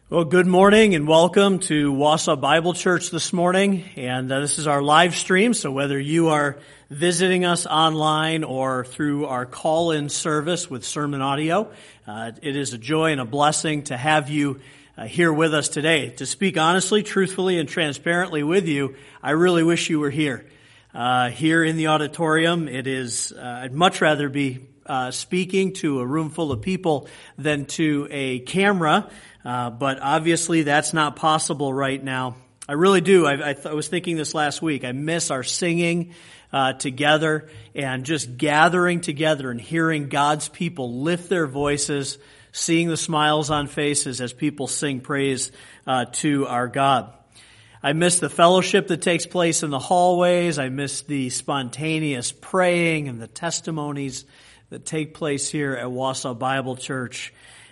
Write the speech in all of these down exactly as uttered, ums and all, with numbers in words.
Well, good morning and welcome to Wausau Bible Church this morning. And uh, this is our live stream, so whether you are visiting us online or through our call-in service with sermon audio, uh, it is a joy and a blessing to have you uh, here with us today. To speak honestly, truthfully, and transparently with you, I really wish you were here. Uh, here in the auditorium, it is, uh, I'd much rather be uh, speaking to a room full of people than to a camera. Uh, but obviously that's not possible right now. I really do. I, I, th- I was thinking this last week. I miss our singing uh, together and just gathering together and hearing God's people lift their voices, seeing the smiles on faces as people sing praise uh, to our God. I miss the fellowship that takes place in the hallways. I miss the spontaneous praying and the testimonies that take place here at Wausau Bible Church.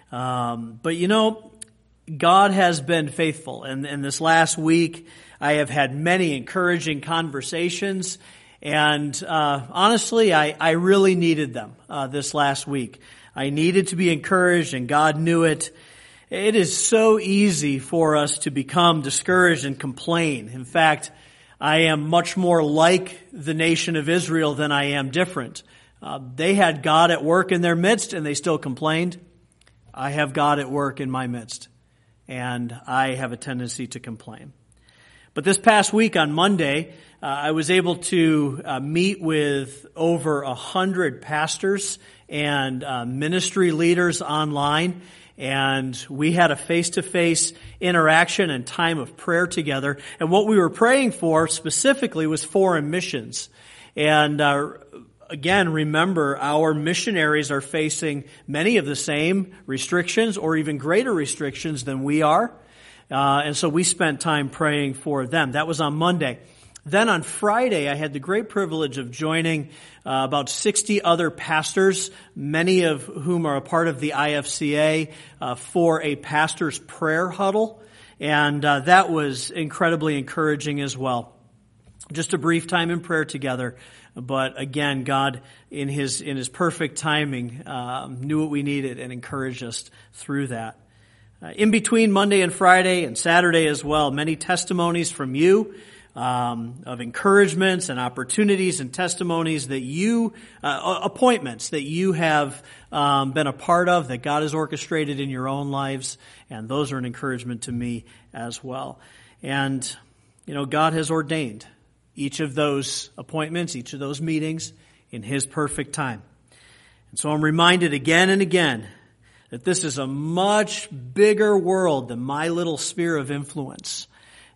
Um, but you know, God has been faithful, and, and this last week I have had many encouraging conversations, and uh, honestly, I, I really needed them uh, this last week. I needed to be encouraged, and God knew it. It is so easy for us to become discouraged and complain. In fact, I am much more like the nation of Israel than I am different. Uh, they had God at work in their midst, and they still complained. I have God at work in my midst, and I have a tendency to complain. But this past week on Monday, uh, I was able to uh, meet with over a hundred pastors and uh, ministry leaders online, and we had a face-to-face interaction and time of prayer together. And what we were praying for specifically was foreign missions. And uh, Again, remember, our missionaries are facing many of the same restrictions or even greater restrictions than we are. Uh, and so we spent time praying for them. That was on Monday. Then on Friday, I had the great privilege of joining uh, about sixty other pastors, many of whom are a part of the I F C A, uh, for a pastor's prayer huddle. And uh, that was incredibly encouraging as well. Just a brief time in prayer together. But again, God, in His in His perfect timing, um, knew what we needed and encouraged us through that. Uh, in between Monday and Friday and Saturday as well, many testimonies from you um, of encouragements and opportunities and testimonies that you, uh, appointments that you have um, been a part of, that God has orchestrated in your own lives, and those are an encouragement to me as well. And, you know, God has ordained each of those appointments, each of those meetings in His perfect time. And so I'm reminded again and again that this is a much bigger world than my little sphere of influence.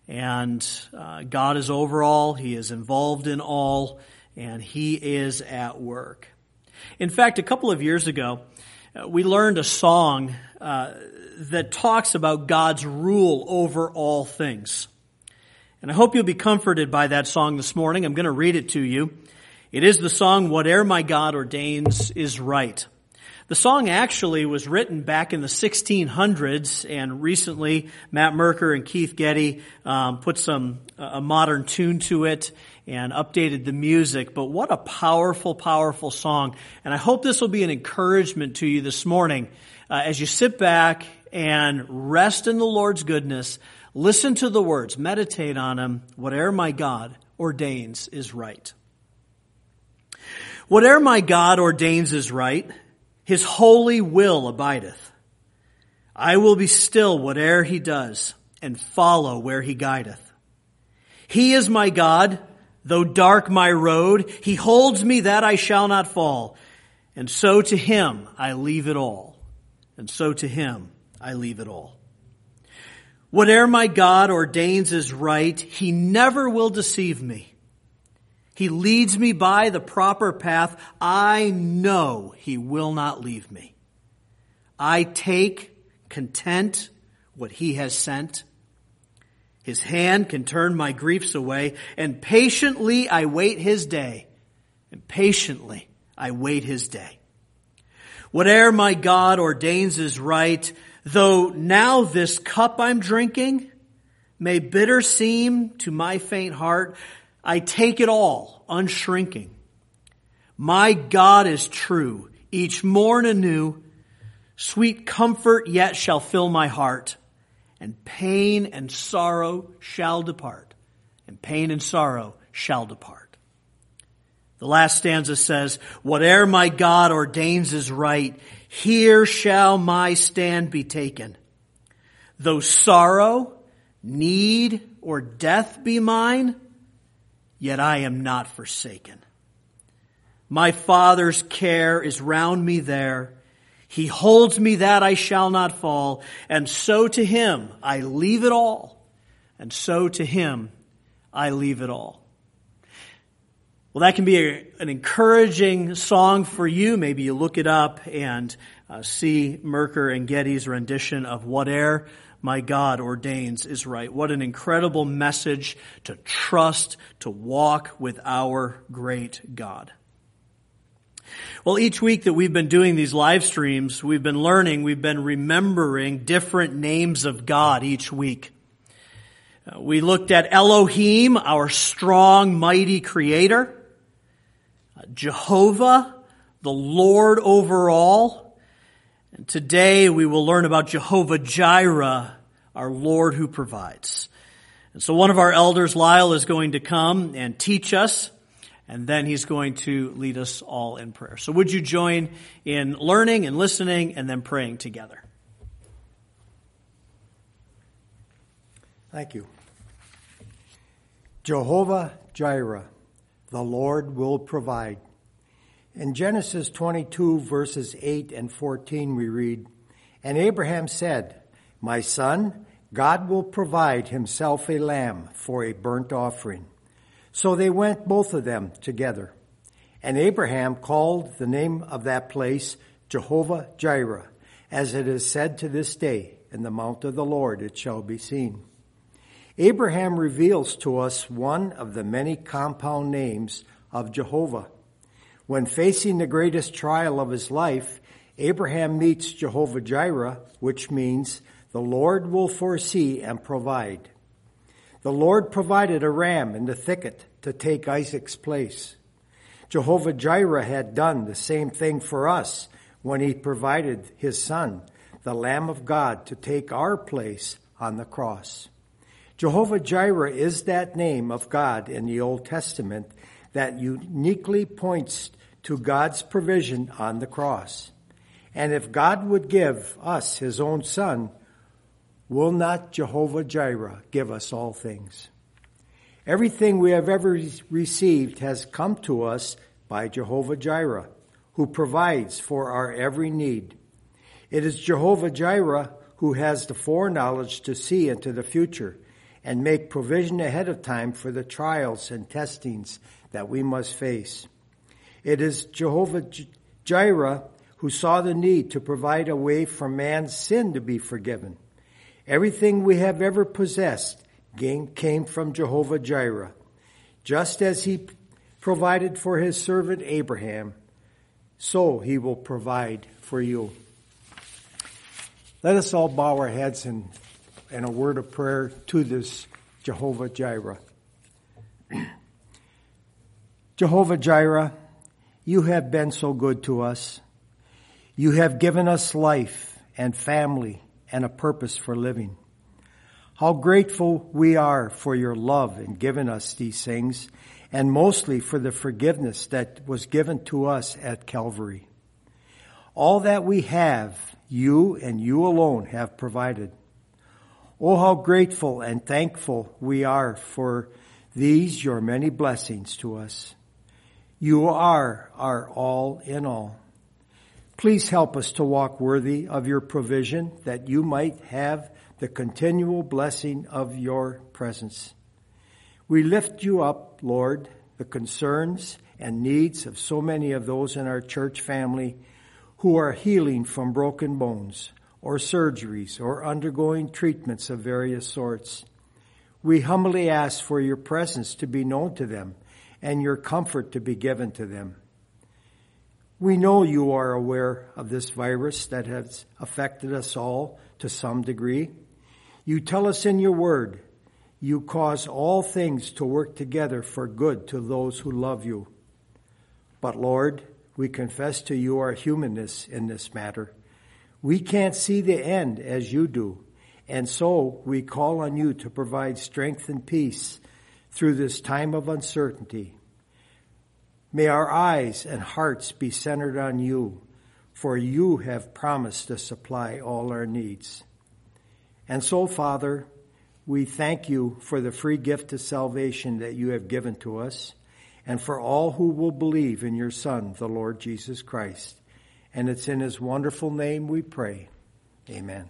And uh, God is over all, He is involved in all, and He is at work. In fact, a couple of years ago, uh, we learned a song uh, that talks about God's rule over all things. And I hope you'll be comforted by that song this morning. I'm going to read it to you. It is the song, "Whate'er My God Ordains Is Right." The song actually was written back in the sixteen hundreds, and recently Matt Merker and Keith Getty um, put some uh, a modern tune to it and updated the music. But what a powerful, powerful song. And I hope this will be an encouragement to you this morning uh, as you sit back and rest in the Lord's goodness. Listen to the words, meditate on them. Whate'er my God ordains is right. Whate'er my God ordains is right, His holy will abideth. I will be still whate'er He does, and follow where He guideth. He is my God, though dark my road, He holds me that I shall not fall. And so to Him I leave it all. And so to Him I leave it all. Whate'er my God ordains is right, He never will deceive me. He leads me by the proper path. I know He will not leave me. I take content what He has sent. His hand can turn my griefs away, and patiently I wait His day. And patiently I wait His day. Whate'er my God ordains is right, though now this cup I'm drinking may bitter seem to my faint heart, I take it all unshrinking. My God is true, each morn anew, sweet comfort yet shall fill my heart, and pain and sorrow shall depart, and pain and sorrow shall depart. The last stanza says, whate'er my God ordains is right, here shall my stand be taken. Though sorrow, need, or death be mine, yet I am not forsaken. My Father's care is round me there. He holds me that I shall not fall. And so to him I leave it all. And so to him I leave it all. Well, that can be a, an encouraging song for you. Maybe you look it up and uh, see Merker and Getty's rendition of Whate'er My God Ordains is Right. What an incredible message to trust, to walk with our great God. Well, each week that we've been doing these live streams, we've been learning, we've been remembering different names of God each week. Uh, we looked at Elohim, our strong, mighty creator. Uh, Jehovah, the Lord over all. And today we will learn about Jehovah Jireh, our Lord who provides. And so one of our elders, Lyle, is going to come and teach us. And then he's going to lead us all in prayer. So would you join in learning and listening and then praying together? Thank you. Jehovah Jireh, the Lord will provide. In Genesis twenty-two, verses eight and fourteen, we read, and Abraham said, my son, God will provide himself a lamb for a burnt offering. So they went, both of them, together. And Abraham called the name of that place Jehovah Jireh, as it is said to this day, in the mount of the Lord it shall be seen. Abraham reveals to us one of the many compound names of Jehovah. When facing the greatest trial of his life, Abraham meets Jehovah Jireh, which means the Lord will foresee and provide. The Lord provided a ram in the thicket to take Isaac's place. Jehovah Jireh had done the same thing for us when he provided his son, the Lamb of God, to take our place on the cross. Jehovah Jireh is that name of God in the Old Testament that uniquely points to God's provision on the cross. And if God would give us his own son, will not Jehovah Jireh give us all things? Everything we have ever received has come to us by Jehovah Jireh, who provides for our every need. It is Jehovah Jireh who has the foreknowledge to see into the future and make provision ahead of time for the trials and testings that we must face. It is Jehovah Jireh who saw the need to provide a way for man's sin to be forgiven. Everything we have ever possessed came from Jehovah Jireh. Just as he provided for his servant Abraham, so he will provide for you. Let us all bow our heads in, in a word of prayer to this Jehovah Jireh. Jehovah Jireh, you have been so good to us. You have given us life and family and a purpose for living. How grateful we are for your love in giving us these things, and mostly for the forgiveness that was given to us at Calvary. All that we have, you and you alone have provided. Oh, how grateful and thankful we are for these, your many blessings to us. You are our all in all. Please help us to walk worthy of your provision, that you might have the continual blessing of your presence. We lift you up, Lord, the concerns and needs of so many of those in our church family who are healing from broken bones or surgeries or undergoing treatments of various sorts. We humbly ask for your presence to be known to them and your comfort to be given to them. We know you are aware of this virus that has affected us all to some degree. You tell us in your word, you cause all things to work together for good to those who love you. But Lord, we confess to you our humanness in this matter. We can't see the end as you do, And so we call on you to provide strength and peace through this time of uncertainty. May our eyes and hearts be centered on you, for you have promised to supply all our needs. And so, Father, we thank you for the free gift of salvation that you have given to us, and for all who will believe in your Son, the Lord Jesus Christ. And it's in his wonderful name we pray. Amen.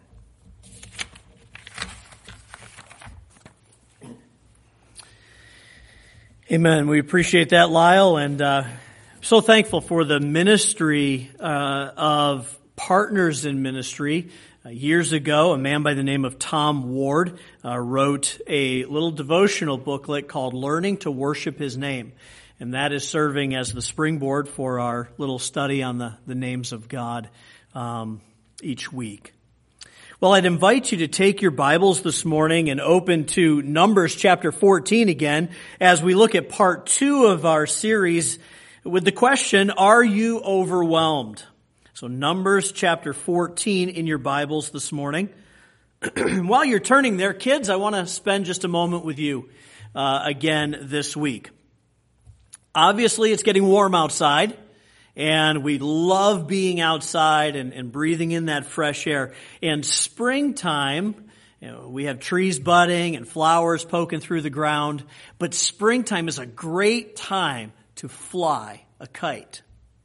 Amen. We appreciate that, Lyle, and uh, so thankful for the ministry uh, of partners in ministry. Uh, years ago, a man by the name of Tom Ward uh, wrote a little devotional booklet called Learning to Worship His Name, and that is serving as the springboard for our little study on the, the names of God um, each week. Well, I'd invite you to take your Bibles this morning and open to Numbers chapter fourteen again as we look at part two of our series with the question, are you overwhelmed? So Numbers chapter fourteen in your Bibles this morning. While you're turning there, kids, I want to spend just a moment with you uh, again this week. Obviously, it's getting warm outside. And we love being outside and, and breathing in that fresh air. In springtime, you know, we have trees budding and flowers poking through the ground. But springtime is a great time to fly a kite.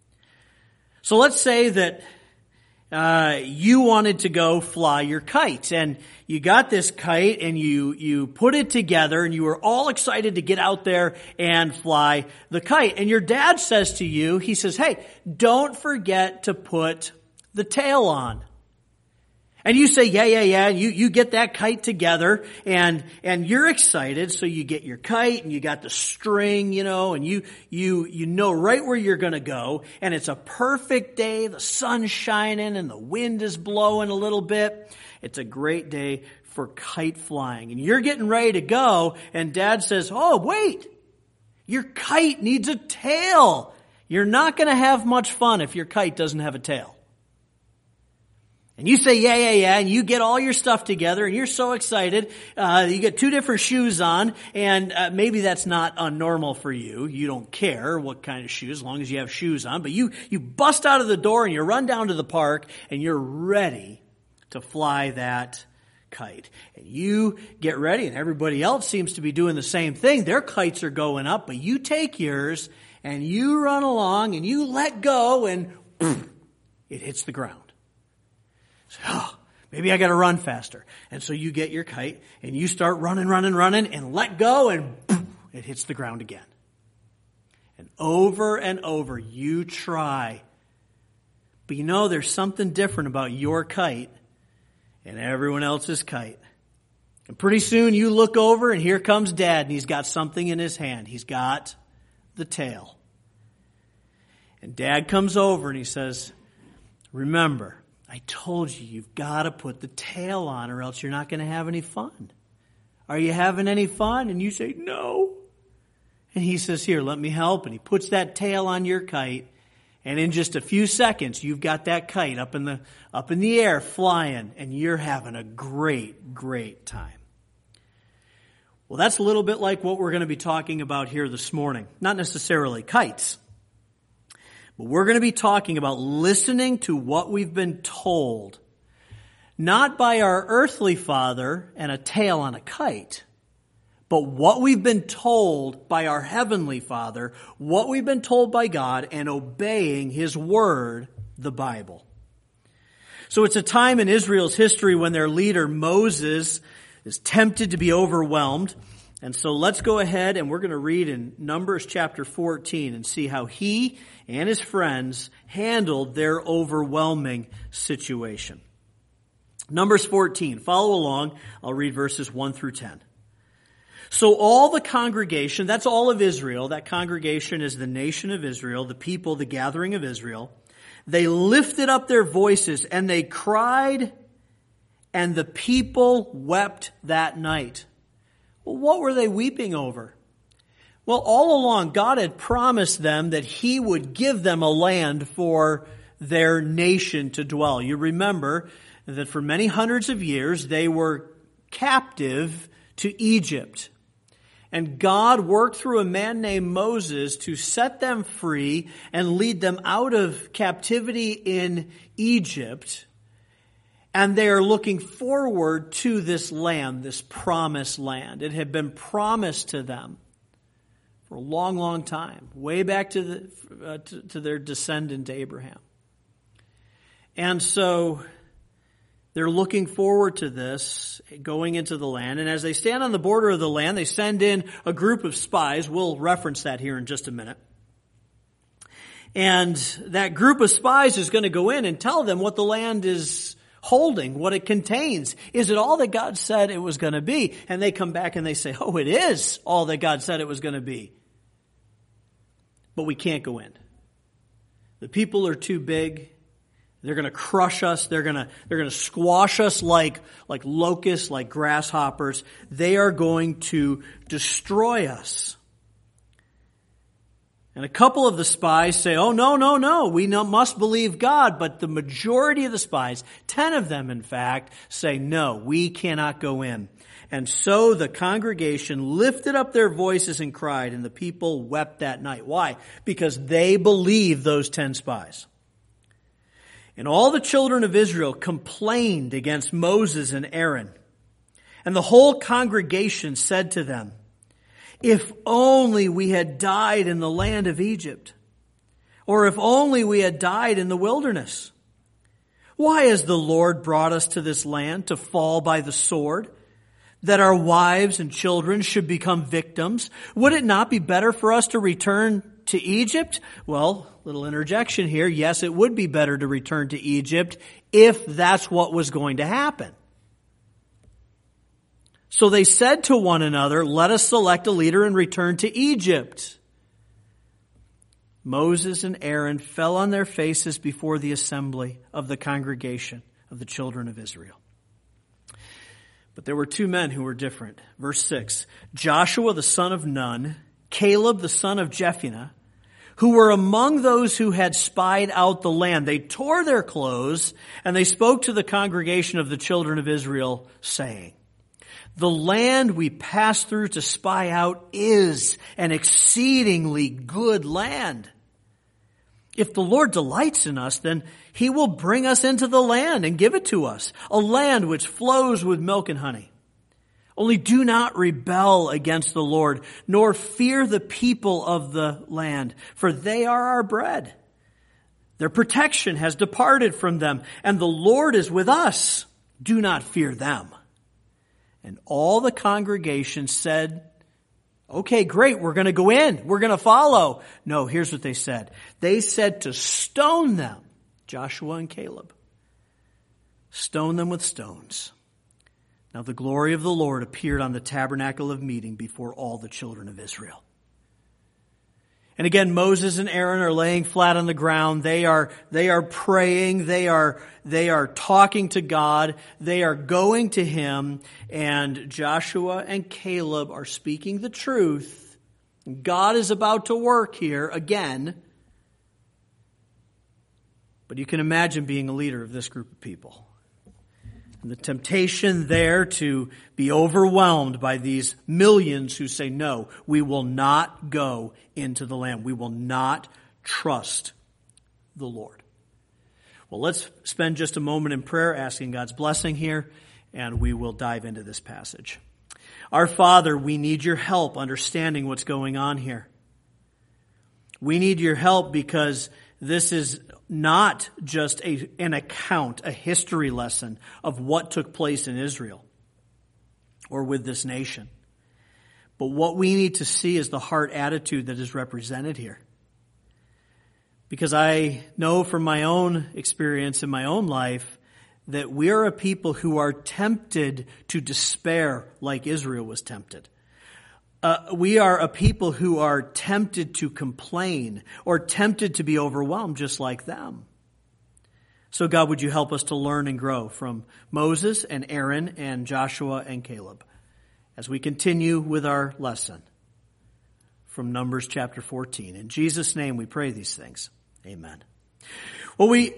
So let's say that uh, you wanted to go fly your kite, and you got this kite and you you put it together, and you were all excited to get out there and fly the kite. And your dad says to you, he says, "Hey, don't forget to put the tail on." And you say, yeah, yeah, yeah. You, you get that kite together and, and you're excited. So you get your kite and you got the string, you know, and you, you, you know right where you're going to go. And it's a perfect day. The sun's shining and the wind is blowing a little bit. It's a great day for kite flying. And you're getting ready to go. And Dad says, oh, wait, your kite needs a tail. You're not going to have much fun if your kite doesn't have a tail. And you say, yeah, yeah, yeah, and you get all your stuff together, and you're so excited. Uh, you get two different shoes on, and uh, maybe that's not unnormal for you. You don't care what kind of shoes, as long as you have shoes on. But you, you bust out of the door, and you run down to the park, and you're ready to fly that kite. And you get ready, and everybody else seems to be doing the same thing. Their kites are going up, but you take yours, and you run along, and you let go, and poof, it hits the ground. So, oh, maybe I got to run faster. And so you get your kite and you start running, running, running and let go and boom, it hits the ground again. And over and over you try. But you know there's something different about your kite and everyone else's kite. And pretty soon you look over and here comes Dad and he's got something in his hand. He's got the tail. And Dad comes over and he says, remember, I told you, you've got to put the tail on or else you're not going to have any fun. Are you having any fun? And you say, no. And he says, here, let me help. And he puts that tail on your kite. And in just a few seconds, you've got that kite up in the, up in the air flying. And you're having a great, great time. Well, that's a little bit like what we're going to be talking about here this morning. Not necessarily kites. But we're going to be talking about listening to what we've been told, not by our earthly father and a tail on a kite, but what we've been told by our heavenly Father, what we've been told by God, and obeying His Word, the Bible. So it's a time in Israel's history when their leader Moses is tempted to be overwhelmed. And so let's go ahead and we're going to read in Numbers chapter fourteen and see how he and his friends handled their overwhelming situation. Numbers fourteen, follow along. I'll read verses one through ten. So all the congregation, that's all of Israel, that congregation is the nation of Israel, the people, the gathering of Israel, they lifted up their voices and they cried, and the people wept that night. Well, what were they weeping over? Well, all along, God had promised them that He would give them a land for their nation to dwell. You remember that for many hundreds of years they were captive to Egypt. And God worked through a man named Moses to set them free and lead them out of captivity in Egypt. And they are looking forward to this land, this promised land. It had been promised to them for a long, long time, way back to, the, uh, to, to their descendant Abraham. And so they're looking forward to this, going into the land. And as they stand on the border of the land, they send in a group of spies. We'll reference that here in just a minute. And that group of spies is going to go in and tell them what the land is holding, what it contains. Is it all that God said it was going to be? And they come back and they say, oh, it is all that God said it was going to be. But we can't go in. The people are too big. They're going to crush us. They're going to, they're going to squash us like, like locusts, like grasshoppers. They are going to destroy us. And a couple of the spies say, oh, no, no, no, we no, must believe God. But the majority of the spies, ten of them in fact, say, no, we cannot go in. And so the congregation lifted up their voices and cried, and the people wept that night. Why? Because they believed those ten spies. And all the children of Israel complained against Moses and Aaron. And the whole congregation said to them, if only we had died in the land of Egypt, or if only we had died in the wilderness. Why has the Lord brought us to this land to fall by the sword, that our wives and children should become victims? Would it not be better for us to return to Egypt? Well, little interjection here. Yes, it would be better to return to Egypt if that's what was going to happen. So they said to one another, let us select a leader and return to Egypt. Moses and Aaron fell on their faces before the assembly of the congregation of the children of Israel. But there were two men who were different. Verse six, Joshua the son of Nun, Caleb the son of Jephunneh, who were among those who had spied out the land. They tore their clothes and they spoke to the congregation of the children of Israel, saying, the land we passed through to spy out is an exceedingly good land. If the Lord delights in us, then he will bring us into the land and give it to us, a land which flows with milk and honey. Only do not rebel against the Lord, nor fear the people of the land, for they are our bread. Their protection has departed from them, and the Lord is with us. Do not fear them. And all the congregation said, okay, great, we're going to go in. We're going to follow. No, here's what they said. They said to stone them, Joshua and Caleb. Stone them with stones. Now the glory of the Lord appeared on the tabernacle of meeting before all the children of Israel. And again, Moses and Aaron are laying flat on the ground. They are, they are praying. They are, they are talking to God. They are going to him. And Joshua and Caleb are speaking the truth. God is about to work here again. But you can imagine being a leader of this group of people. And the temptation there to be overwhelmed by these millions who say, no, we will not go into the land. We will not trust the Lord. Well, let's spend just a moment in prayer asking God's blessing here, and we will dive into this passage. Our Father, we need your help understanding what's going on here. We need your help because this is not just a, an account, a history lesson of what took place in Israel or with this nation. But what we need to see is the heart attitude that is represented here. Because I know from my own experience in my own life that we are a people who are tempted to despair like Israel was tempted. Uh, we are a people who are tempted to complain or tempted to be overwhelmed just like them. So God, would you help us to learn and grow from Moses and Aaron and Joshua and Caleb as we continue with our lesson from Numbers chapter fourteen. In Jesus' name we pray these things. Amen. Well, we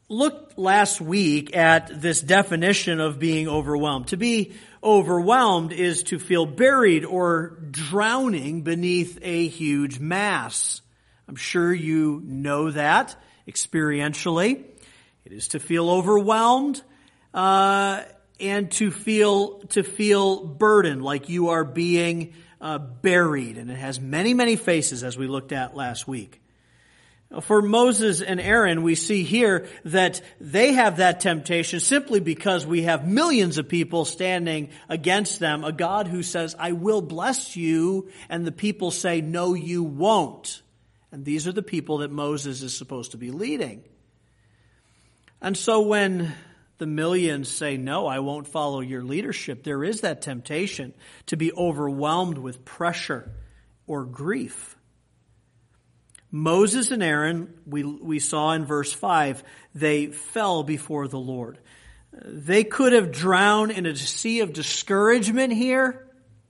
looked last week at this definition of being overwhelmed. To be overwhelmed is to feel buried or drowning beneath a huge mass. I'm sure you know that experientially. It is to feel overwhelmed uh, and to feel to feel burdened, like you are being uh, buried. And it has many, many faces, as we looked at last week. For Moses and Aaron, we see here that they have that temptation simply because we have millions of people standing against them, a God who says, I will bless you, and the people say, no, you won't. And these are the people that Moses is supposed to be leading. And so when the millions say, no, I won't follow your leadership, there is that temptation to be overwhelmed with pressure or grief. Moses and Aaron, we we saw in verse five, they fell before the Lord. They could have drowned in a sea of discouragement here.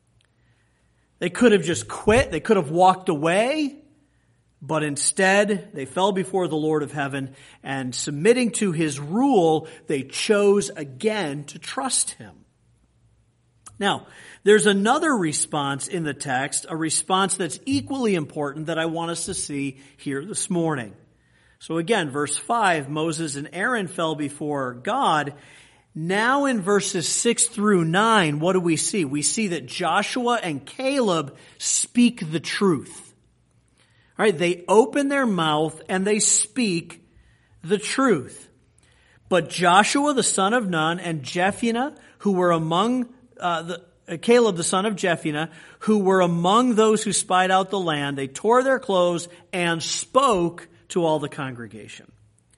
They could have just quit. They could have walked away. But instead, they fell before the Lord of heaven, and submitting to his rule, they chose again to trust him. Now, there's another response in the text, a response that's equally important that I want us to see here this morning. So again, verse five, Moses and Aaron fell before God. Now in verses six through nine, what do we see? We see that Joshua and Caleb speak the truth. All right, they open their mouth and they speak the truth. But Joshua, the son of Nun, and Jephunneh, who were among uh, the uh, Caleb, the son of Jephunneh, who were among those who spied out the land, they tore their clothes and spoke to all the congregation.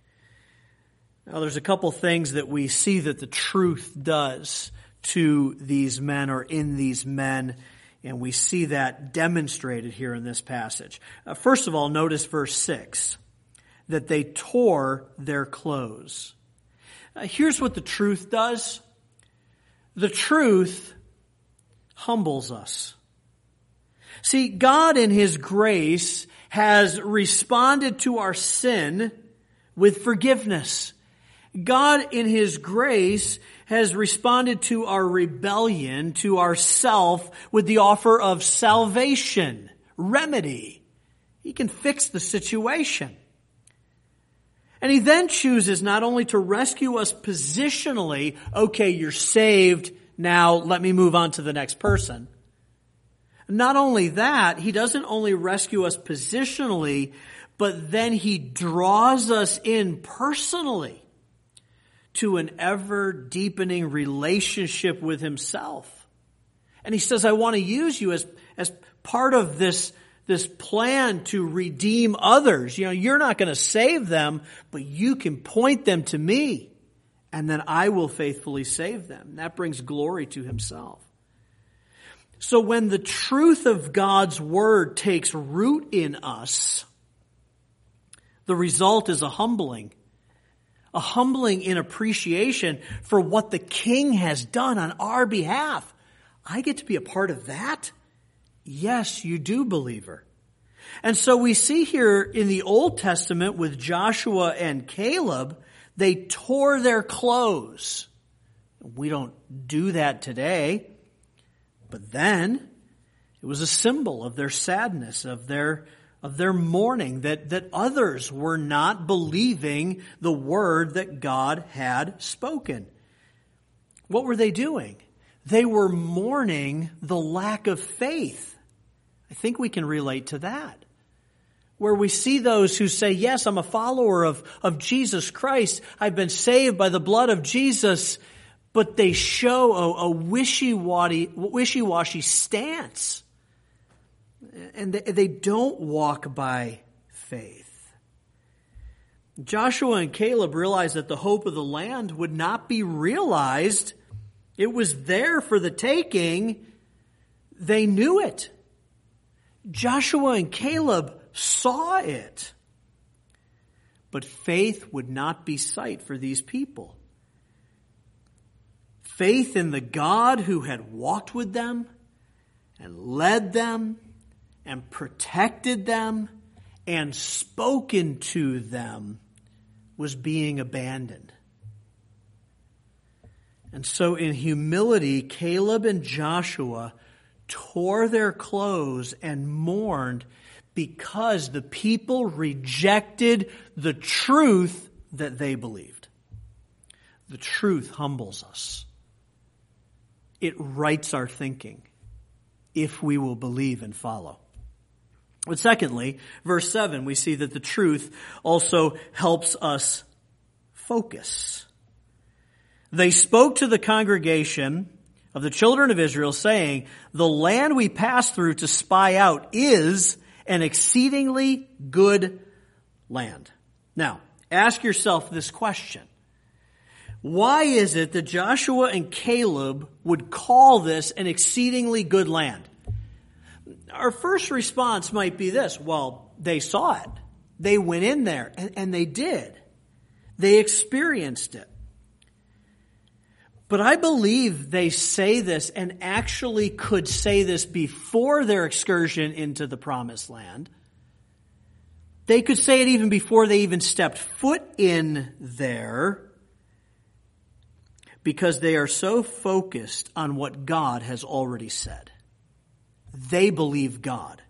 Now, there's a couple things that we see that the truth does to these men or in these men. And we see that demonstrated here in this passage. Uh, first of all, notice verse six, that they tore their clothes. Uh, here's what the truth does. The truth humbles us. See, God in his grace has responded to our sin with forgiveness. God in his grace has responded to our rebellion, to our self, with the offer of salvation, remedy. He can fix the situation. And he then chooses not only to rescue us positionally, okay, you're saved, now let me move on to the next person. Not only that, he doesn't only rescue us positionally, but then he draws us in personally to an ever-deepening relationship with himself. And he says, I want to use you as, as part of this, this plan to redeem others. You know, you're not going to save them, but you can point them to me, and then I will faithfully save them. That brings glory to himself. So when the truth of God's word takes root in us, the result is a humbling. A humbling in appreciation for what the King has done on our behalf. I get to be a part of that? Yes, you do, believer. And so we see here in the Old Testament with Joshua and Caleb, they tore their clothes. We don't do that today. But then it was a symbol of their sadness, of their of their mourning, that, that others were not believing the word that God had spoken. What were they doing? They were mourning the lack of faith. I think we can relate to that. Where we see those who say, yes, I'm a follower of, of Jesus Christ. I've been saved by the blood of Jesus. But they show a, a wishy-washy, wishy-washy stance. And they, they don't walk by faith. Joshua and Caleb realized that the hope of the land would not be realized. It was there for the taking. They knew it. Joshua and Caleb saw it. But faith would not be sight for these people. Faith in the God who had walked with them and led them and protected them and spoken to them was being abandoned. And so in humility, Caleb and Joshua tore their clothes and mourned because the people rejected the truth that they believed. The truth humbles us. It rights our thinking if we will believe and follow. But secondly, verse seven, we see that the truth also helps us focus. They spoke to the congregation of the children of Israel, saying, "The land we passed through to spy out is an exceedingly good land." Now, ask yourself this question. Why is it that Joshua and Caleb would call this an exceedingly good land? Our first response might be this: well, they saw it. They went in there, and, and they did. They experienced it. But I believe they say this and actually could say this before their excursion into the Promised Land. They could say it even before they even stepped foot in there, because they are so focused on what God has already said. They believe God.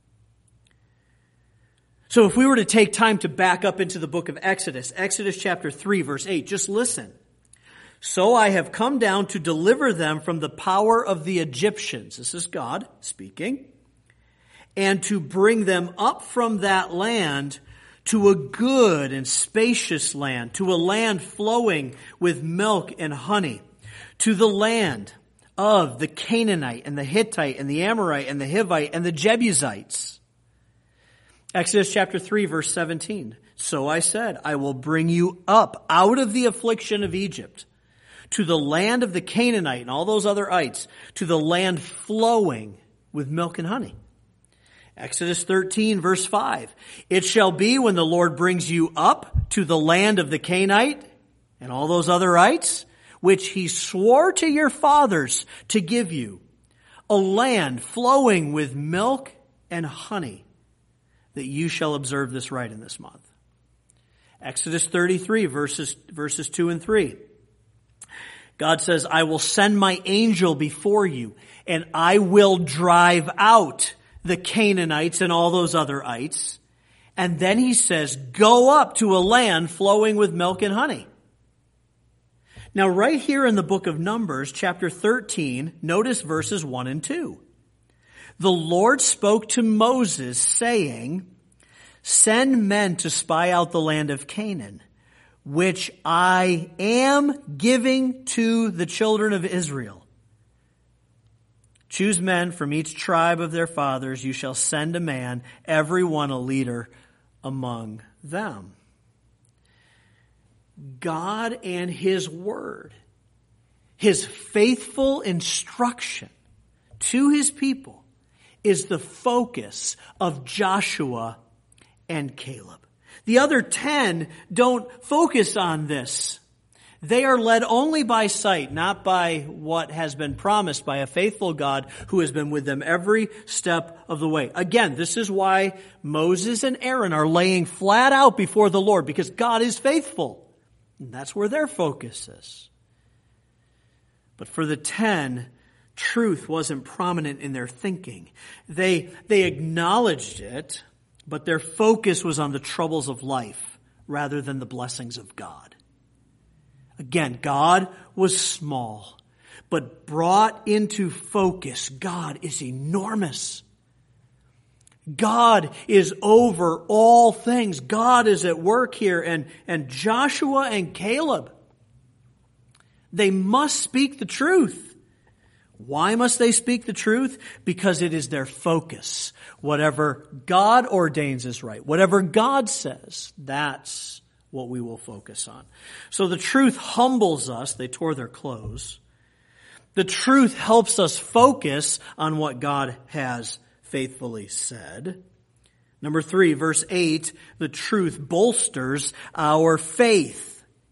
So if we were to take time to back up into the book of Exodus, Exodus chapter three, verse eight, just listen. "So I have come down to deliver them from the power of the Egyptians." This is God speaking. "And to bring them up from that land to a good and spacious land, to a land flowing with milk and honey, to the land of the Canaanite and the Hittite and the Amorite and the Hivite and the Jebusites." Exodus chapter three, verse seventeen. "So I said, I will bring you up out of the affliction of Egypt, to the land of the Canaanite and all those other ites, to the land flowing with milk and honey." Exodus thirteen, verse five. "It shall be when the Lord brings you up to the land of the Canaanite and all those other ites, which he swore to your fathers to give you, a land flowing with milk and honey, that you shall observe this rite in this month." Exodus thirty-three, verses, verses two and three. God says, "I will send my angel before you, and I will drive out the Canaanites and all those other ites." And then he says, "Go up to a land flowing with milk and honey." Now, right here in the book of Numbers, chapter thirteen, notice verses one and two. "The Lord spoke to Moses, saying, Send men to spy out the land of Canaan, which I am giving to the children of Israel. Choose men from each tribe of their fathers. You shall send a man, every one a leader among them." God and His Word, His faithful instruction to His people, is the focus of Joshua and Caleb. The other ten don't focus on this. They are led only by sight, not by what has been promised by a faithful God who has been with them every step of the way. Again, this is why Moses and Aaron are laying flat out before the Lord, because God is faithful. And that's where their focus is. But for the ten, truth wasn't prominent in their thinking. They, they acknowledged it, but their focus was on the troubles of life rather than the blessings of God. Again, God was small, but brought into focus, God is enormous. God is over all things. God is at work here. And, and Joshua and Caleb, they must speak the truth. Why must they speak the truth? Because it is their focus. Whatever God ordains is right. Whatever God says, that's what we will focus on. So the truth humbles us. They tore their clothes. The truth helps us focus on what God has faithfully said. Number three, verse eight, the truth bolsters our faith.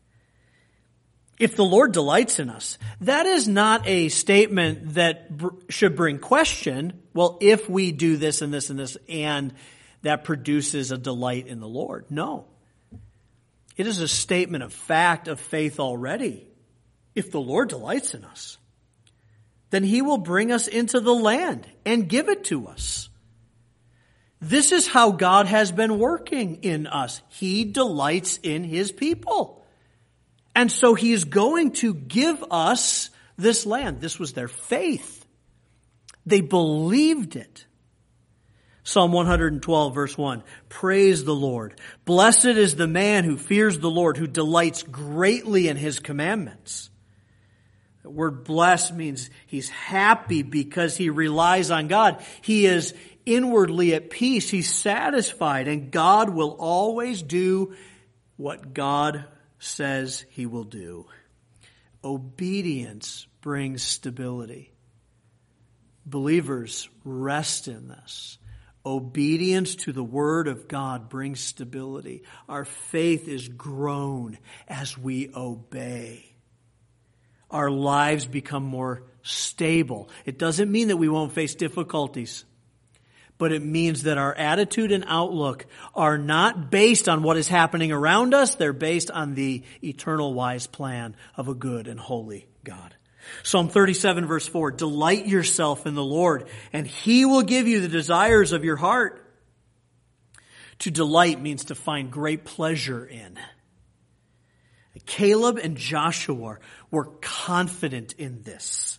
If the Lord delights in us, that is not a statement that br- should bring question. Well, if we do this and this and this, and that produces a delight in the Lord. No. It is a statement of fact of faith already. If the Lord delights in us, then he will bring us into the land and give it to us. This is how God has been working in us. He delights in his people. And so he is going to give us this land. This was their faith. They believed it. Psalm one twelve verse one, praise the Lord. Blessed is the man who fears the Lord, who delights greatly in his commandments. The word blessed means he's happy because he relies on God. He is inwardly at peace. He's satisfied, and God will always do what God says he will do. Obedience brings stability. Believers rest in this. Obedience to the Word of God brings stability. Our faith is grown as we obey. Our lives become more stable. It doesn't mean that we won't face difficulties, but it means that our attitude and outlook are not based on what is happening around us. They're based on the eternal wise plan of a good and holy God. Psalm thirty-seven verse four, delight yourself in the Lord, and he will give you the desires of your heart. To delight means to find great pleasure in. Caleb and Joshua were confident in this.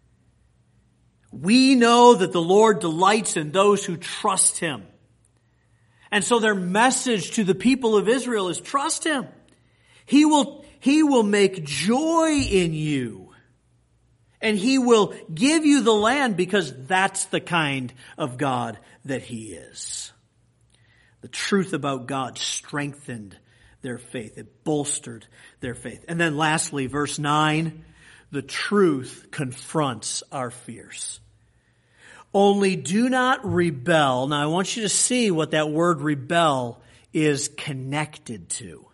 We know that the Lord delights in those who trust him. And so their message to the people of Israel is trust him. He will, he will make joy in you. And he will give you the land because that's the kind of God that he is. The truth about God strengthened their faith. It bolstered their faith. And then lastly, verse nine, the truth confronts our fears. Only do not rebel. Now I want you to see what that word rebel is connected to.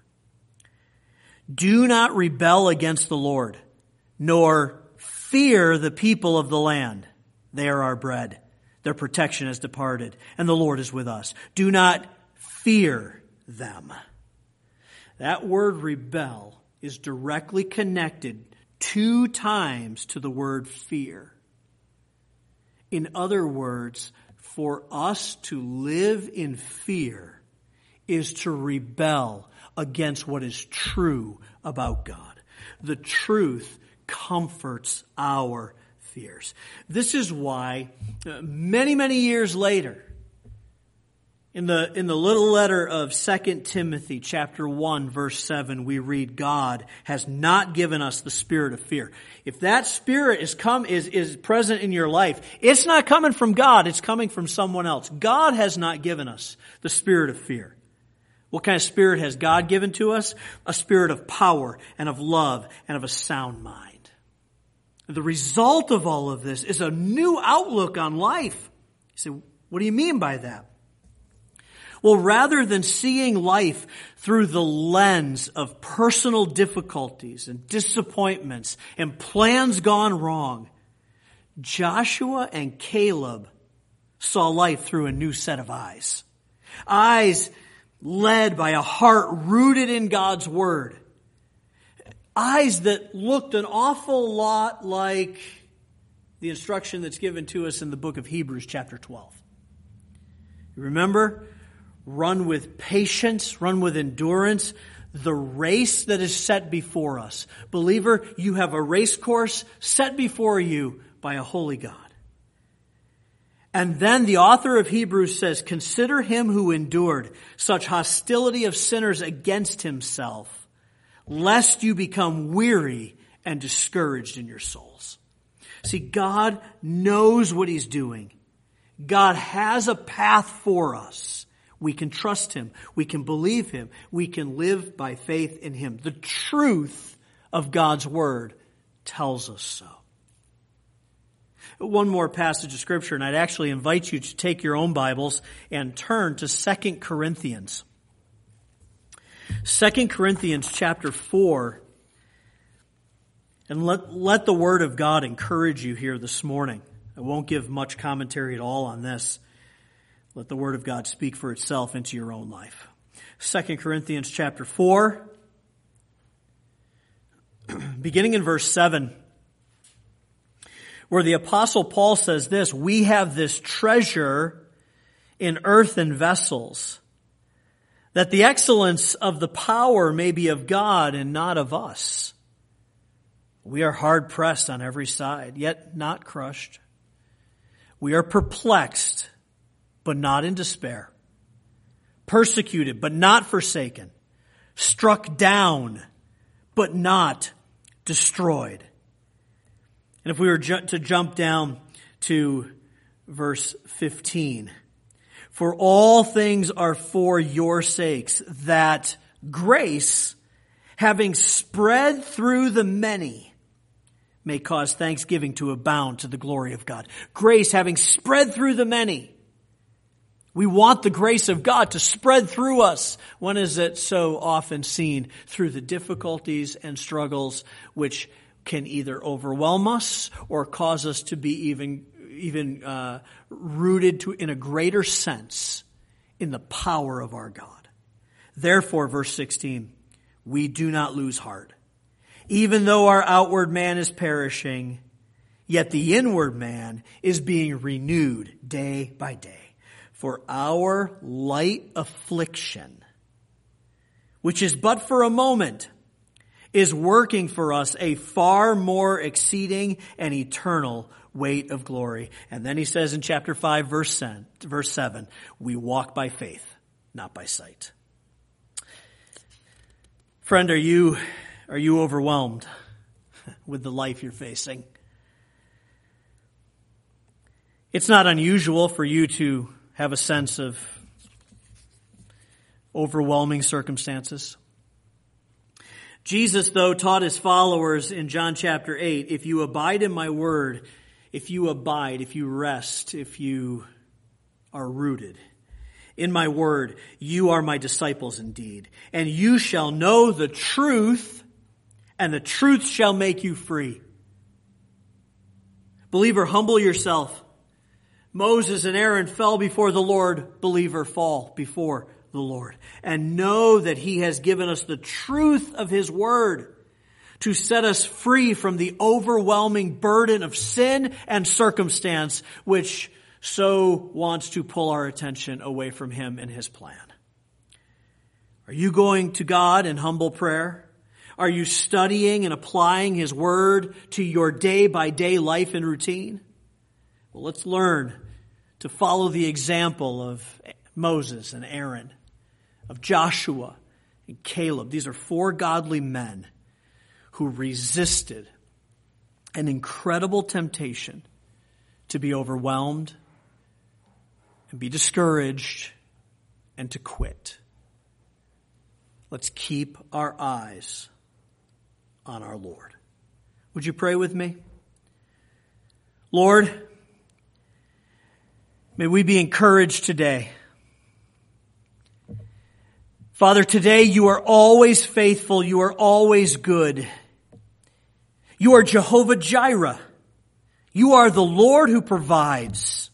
Do not rebel against the Lord, nor fear the people of the land. They are our bread. Their protection has departed, and the Lord is with us. Do not fear them. That word rebel is directly connected two times to the word fear. In other words, for us to live in fear is to rebel against what is true about God. The truth comforts our fears. This is why uh, many, many years later, in the, in the little letter of Second Timothy chapter one verse seven, we read, God has not given us the spirit of fear. If that spirit is come, is, is present in your life, it's not coming from God, it's coming from someone else. God has not given us the spirit of fear. What kind of spirit has God given to us? A spirit of power and of love and of a sound mind. The result of all of this is a new outlook on life. You say, what do you mean by that? Well, rather than seeing life through the lens of personal difficulties and disappointments and plans gone wrong, Joshua and Caleb saw life through a new set of eyes. Eyes led by a heart rooted in God's Word. Eyes that looked an awful lot like the instruction that's given to us in the book of Hebrews chapter twelve. You remember? Run with patience, run with endurance, the race that is set before us. Believer, you have a race course set before you by a holy God. And then the author of Hebrews says, consider him who endured such hostility of sinners against himself, lest you become weary and discouraged in your souls. See, God knows what he's doing. God has a path for us. We can trust him. We can believe him. We can live by faith in him. The truth of God's Word tells us so. One more passage of Scripture, and I'd actually invite you to take your own Bibles and turn to Second Corinthians. Second Corinthians chapter four. And let, let the Word of God encourage you here this morning. I won't give much commentary at all on this. Let the Word of God speak for itself into your own life. Second Corinthians chapter four, beginning in verse seven, where the Apostle Paul says this, "We have this treasure in earthen vessels, that the excellence of the power may be of God and not of us. We are hard pressed on every side, yet not crushed. We are perplexed, but not in despair. Persecuted, but not forsaken. Struck down, but not destroyed." And if we were ju- to jump down to verse fifteen, "For all things are for your sakes, that grace, having spread through the many, may cause thanksgiving to abound to the glory of God." Grace having spread through the many. We want the grace of God to spread through us. When is it so often seen? Through the difficulties and struggles which can either overwhelm us or cause us to be even, even uh, rooted to, in a greater sense in the power of our God. "Therefore," verse sixteen, "we do not lose heart. Even though our outward man is perishing, yet the inward man is being renewed day by day. For our light affliction, which is but for a moment, is working for us a far more exceeding and eternal weight of glory." And then he says in chapter five, verse seven, "We walk by faith, not by sight." Friend, are you, are you overwhelmed with the life you're facing? It's not unusual for you to have a sense of overwhelming circumstances. Jesus, though, taught his followers in John chapter eight, "If you abide in my word," if you abide, if you rest, if you are rooted in my word, "you are my disciples indeed, and you shall know the truth, and the truth shall make you free." Believer, humble yourself. Moses and Aaron fell before the Lord. Believer, fall before the Lord. And know that he has given us the truth of his word to set us free from the overwhelming burden of sin and circumstance which so wants to pull our attention away from him and his plan. Are you going to God in humble prayer? Are you studying and applying his word to your day-by-day life and routine? Well, let's learn to follow the example of Moses and Aaron, of Joshua and Caleb. These are four godly men who resisted an incredible temptation to be overwhelmed and be discouraged and to quit. Let's keep our eyes on our Lord. Would you pray with me? Lord, may we be encouraged today. Father, today you are always faithful. You are always good. You are Jehovah Jireh. You are the Lord who provides.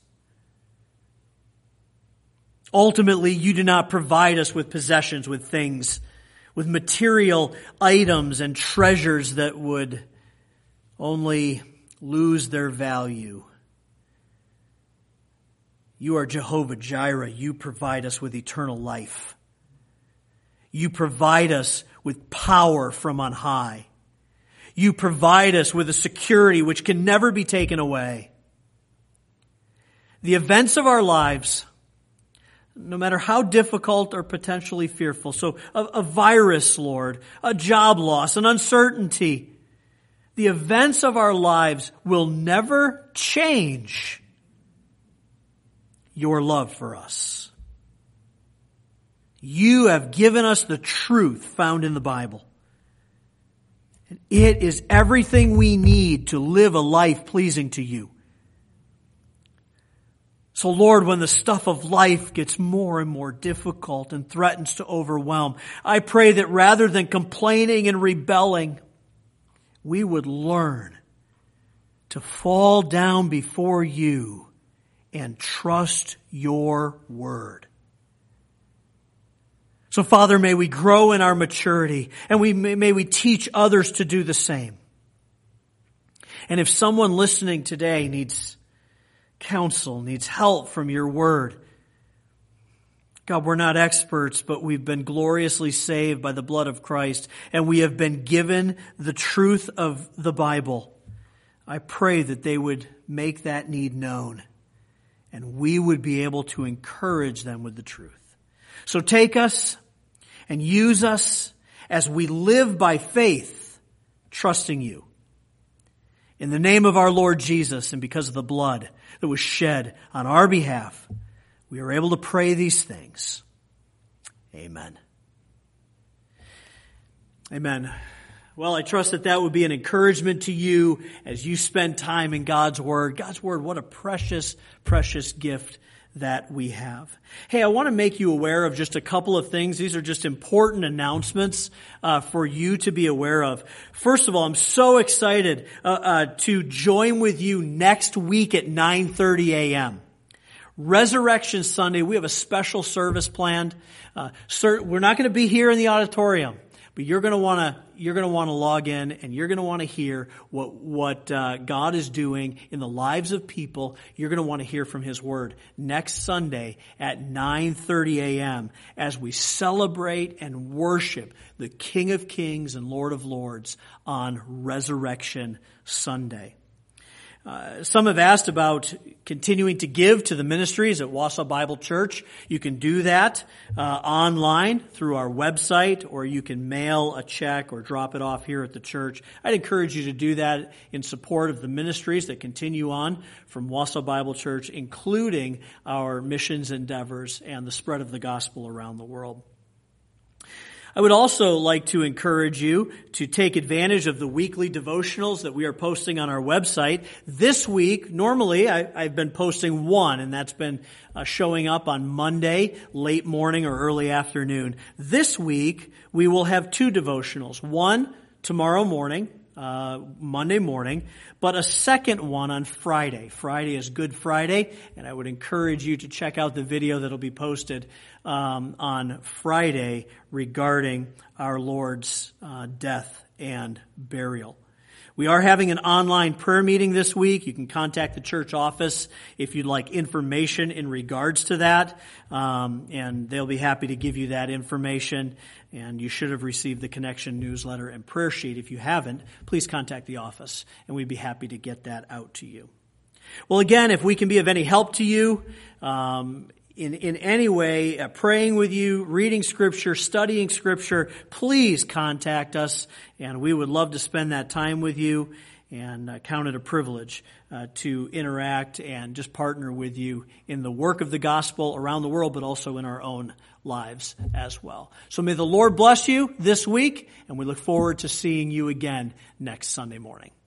Ultimately, you do not provide us with possessions, with things, with material items and treasures that would only lose their value. You are Jehovah Jireh. You provide us with eternal life. You provide us with power from on high. You provide us with a security which can never be taken away. The events of our lives, no matter how difficult or potentially fearful, so a, a virus, Lord, a job loss, an uncertainty, the events of our lives will never change your love for us. You have given us the truth found in the Bible. And it is everything we need to live a life pleasing to you. So Lord, when the stuff of life gets more and more difficult and threatens to overwhelm, I pray that rather than complaining and rebelling, we would learn to fall down before you and trust your word. So Father, may we grow in our maturity, and we may, may we teach others to do the same. And if someone listening today needs counsel, needs help from your word, God, we're not experts, but we've been gloriously saved by the blood of Christ, and we have been given the truth of the Bible. I pray that they would make that need known, and we would be able to encourage them with the truth. So take us and use us as we live by faith, trusting you. In the name of our Lord Jesus, and because of the blood that was shed on our behalf, we are able to pray these things. Amen. Amen. Well, I trust that that would be an encouragement to you as you spend time in God's Word. God's Word, what a precious, precious gift that we have. Hey, I want to make you aware of just a couple of things. These are just important announcements uh, for you to be aware of. First of all, I'm so excited uh, uh, to join with you next week at nine thirty a.m. Resurrection Sunday. We have a special service planned. Uh, sir, we're not going to be here in the auditorium, but you're going to want to you're going to want to log in, and you're going to want to hear what what uh, God is doing in the lives of people. You're going to want to hear from His Word next Sunday at nine thirty a.m. as we celebrate and worship the King of Kings and Lord of Lords on Resurrection Sunday. Uh, some have asked about continuing to give to the ministries at Wausau Bible Church. You can do that uh, online through our website, or you can mail a check or drop it off here at the church. I'd encourage you to do that in support of the ministries that continue on from Wausau Bible Church, including our missions endeavors and the spread of the gospel around the world. I would also like to encourage you to take advantage of the weekly devotionals that we are posting on our website. This week, normally I, I've been posting one, and that's been uh, showing up on Monday, late morning or early afternoon. This week, we will have two devotionals. One tomorrow morning, uh, Monday morning, but a second one on Friday. Friday is Good Friday, and I would encourage you to check out the video that'll be posted um, on Friday regarding our Lord's uh, death and burial. We are having an online prayer meeting this week. You can contact the church office if you'd like information in regards to that, um, and they'll be happy to give you that information. And you should have received the Connection newsletter and prayer sheet. If you haven't, please contact the office, and we'd be happy to get that out to you. Well, again, if we can be of any help to you, um, in, in any way, uh, praying with you, reading Scripture, studying Scripture, please contact us, and we would love to spend that time with you and uh, count it a privilege uh, to interact and just partner with you in the work of the gospel around the world, but also in our own lives as well. So may the Lord bless you this week, and we look forward to seeing you again next Sunday morning.